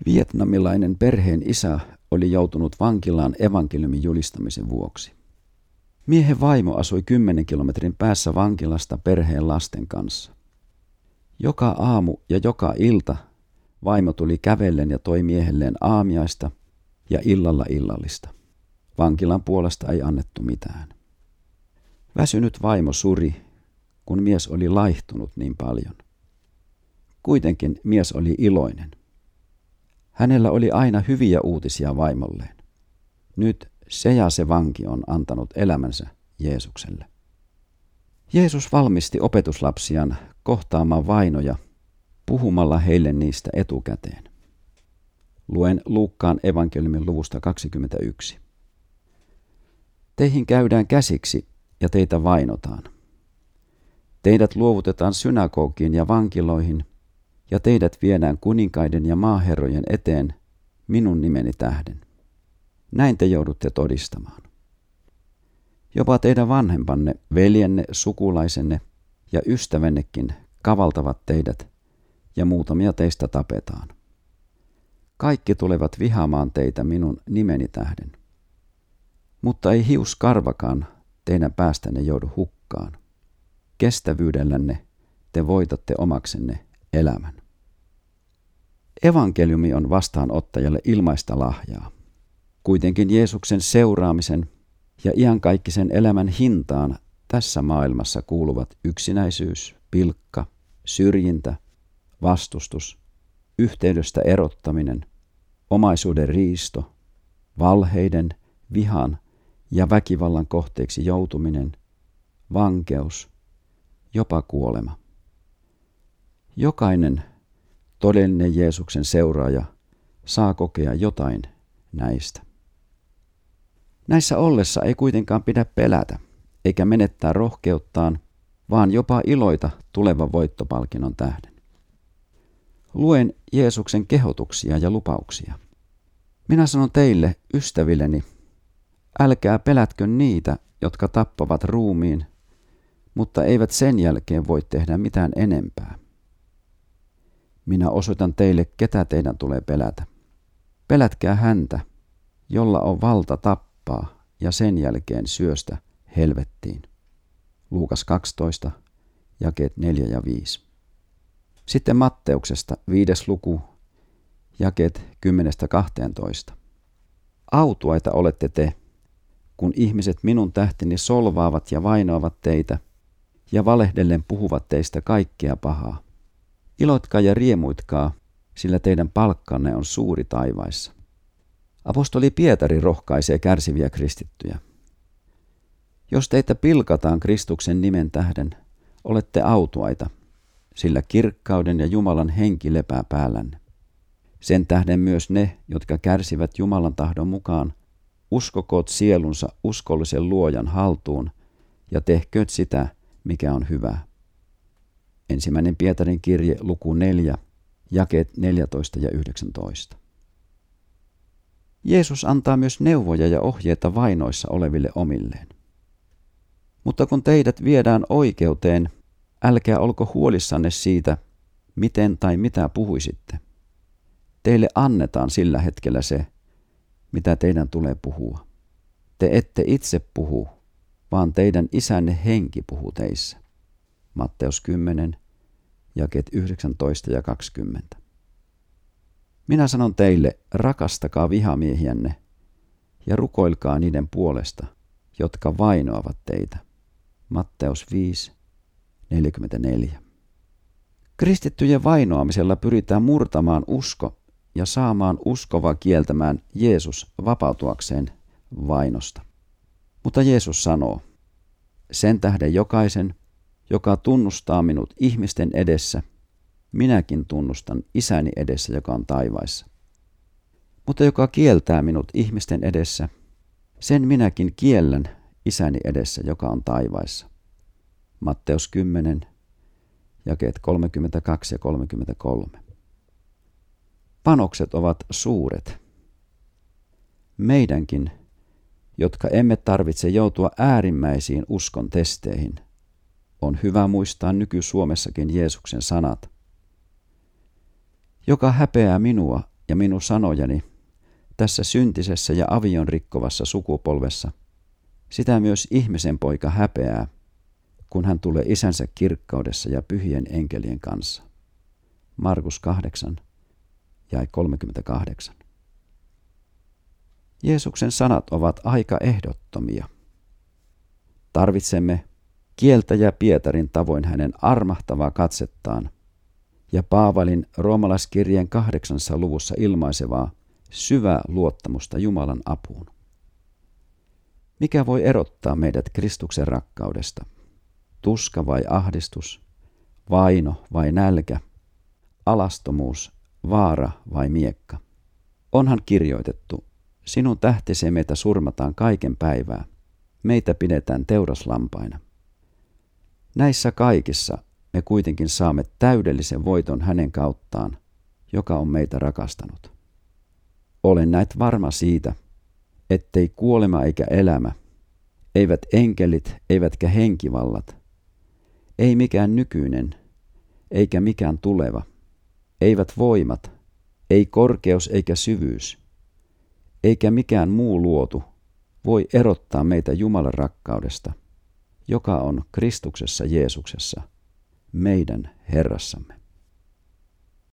Vietnamilainen perheen isä oli joutunut vankilaan evankeliumin julistamisen vuoksi. Miehen vaimo asui 10 kilometrin päässä vankilasta perheen lasten kanssa. Joka aamu ja joka ilta vaimo tuli kävellen ja toi miehelleen aamiaista ja illalla illallista. Vankilan puolesta ei annettu mitään. Väsynyt vaimo suri, kun mies oli laihtunut niin paljon. Kuitenkin mies oli iloinen. Hänellä oli aina hyviä uutisia vaimolleen. Nyt se vanki on antanut elämänsä Jeesukselle. Jeesus valmisti opetuslapsiaan kohtaamaan vainoja puhumalla heille niistä etukäteen. Luen Luukkaan evankeliumin luvusta 21. Teihin käydään käsiksi ja teitä vainotaan. Teidät luovutetaan synagogiin ja vankiloihin ja teidät viedään kuninkaiden ja maaherrojen eteen minun nimeni tähden. Näin te joudutte todistamaan. Jopa teidän vanhempanne, veljenne, sukulaisenne ja ystävännekin kavaltavat teidät ja muutamia teistä tapetaan. Kaikki tulevat vihaamaan teitä minun nimeni tähden. Mutta ei hiuskarvakaan teidän päästänne joudu hukkaan. Kestävyydellänne te voitatte omaksenne elämän. Evankeliumi on vastaanottajalle ilmaista lahjaa. Kuitenkin Jeesuksen seuraamisen ja iankaikkisen elämän hintaan tässä maailmassa kuuluvat yksinäisyys, pilkka, syrjintä, vastustus, yhteydestä erottaminen, omaisuuden riisto, valheiden, vihan ja väkivallan kohteeksi joutuminen, vankeus, jopa kuolema. Jokainen todellinen Jeesuksen seuraaja saa kokea jotain näistä. Näissä ollessa ei kuitenkaan pidä pelätä, eikä menettää rohkeuttaan, vaan jopa iloita tulevan voittopalkinnon tähden. Luen Jeesuksen kehotuksia ja lupauksia. Minä sanon teille, ystävilleni, älkää pelätkö niitä, jotka tappavat ruumiin, mutta eivät sen jälkeen voi tehdä mitään enempää. Minä osoitan teille, ketä teidän tulee pelätä. Pelätkää häntä, jolla on valta tappaa ja sen jälkeen syöstä helvettiin. Luukas 12, jakeet 4 ja 5. Sitten Matteuksesta 5. luku, jakeet 10-12. Autuaita olette te, kun ihmiset minun tähteni solvaavat ja vainoavat teitä ja valehdellen puhuvat teistä kaikkea pahaa. Ilotkaa ja riemuitkaa, sillä teidän palkkanne on suuri taivaissa. Apostoli Pietari rohkaisee kärsiviä kristittyjä. Jos teitä pilkataan Kristuksen nimen tähden, olette autuaita, sillä kirkkauden ja Jumalan henki lepää päällänne. Sen tähden myös ne, jotka kärsivät Jumalan tahdon mukaan, uskokoot sielunsa uskollisen luojan haltuun ja tehkööt sitä, mikä on hyvää. 1. Pietarin kirje luku 4, jakeet 14 ja 19. Jeesus antaa myös neuvoja ja ohjeita vainoissa oleville omilleen. Mutta kun teidät viedään oikeuteen, älkää olko huolissanne siitä, miten tai mitä puhuisitte. Teille annetaan sillä hetkellä se, mitä teidän tulee puhua. Te ette itse puhu, vaan teidän isänne henki puhuu teissä. Matteus 10, jakeet 19 ja 20. Minä sanon teille, rakastakaa vihamiehiänne ja rukoilkaa niiden puolesta, jotka vainoavat teitä. Matteus 5, 44. Kristittyjen vainoamisella pyritään murtamaan usko ja saamaan uskova kieltämään Jeesus vapautuakseen vainosta. Mutta Jeesus sanoo, sen tähden jokaisen, joka tunnustaa minut ihmisten edessä, minäkin tunnustan isäni edessä, joka on taivaissa. Mutta joka kieltää minut ihmisten edessä, sen minäkin kiellän isäni edessä, joka on taivaissa. Matteus 10, jakeet 32 ja 33. Panokset ovat suuret. Meidänkin, jotka emme tarvitse joutua äärimmäisiin uskon testeihin, on hyvä muistaa nyky-Suomessakin Jeesuksen sanat. Joka häpeää minua ja minun sanojani tässä syntisessä ja avion rikkovassa sukupolvessa, sitä myös ihmisen poika häpeää, kun hän tulee isänsä kirkkaudessa ja pyhien enkelien kanssa. Markus 8, jae 38. Jeesuksen sanat ovat aika ehdottomia. Tarvitsemme kieltäjä Pietarin tavoin hänen armahtavaa katsettaan ja Paavalin roomalaiskirjeen 8. luvussa ilmaisevaa syvää luottamusta Jumalan apuun. Mikä voi erottaa meidät Kristuksen rakkaudesta? Tuska vai ahdistus? Vaino vai nälkä? Alastomuus, vaara vai miekka? Onhan kirjoitettu, sinun tähtesi meitä surmataan kaiken päivää. Meitä pidetään teuraslampaina. Näissä kaikissa me kuitenkin saamme täydellisen voiton hänen kauttaan, joka on meitä rakastanut. Olen näet varma siitä, ettei kuolema eikä elämä, eivät enkelit eivätkä henkivallat, ei mikään nykyinen eikä mikään tuleva, eivät voimat, ei korkeus eikä syvyys, eikä mikään muu luotu voi erottaa meitä Jumalan rakkaudesta, joka on Kristuksessa Jeesuksessa, meidän Herrassamme.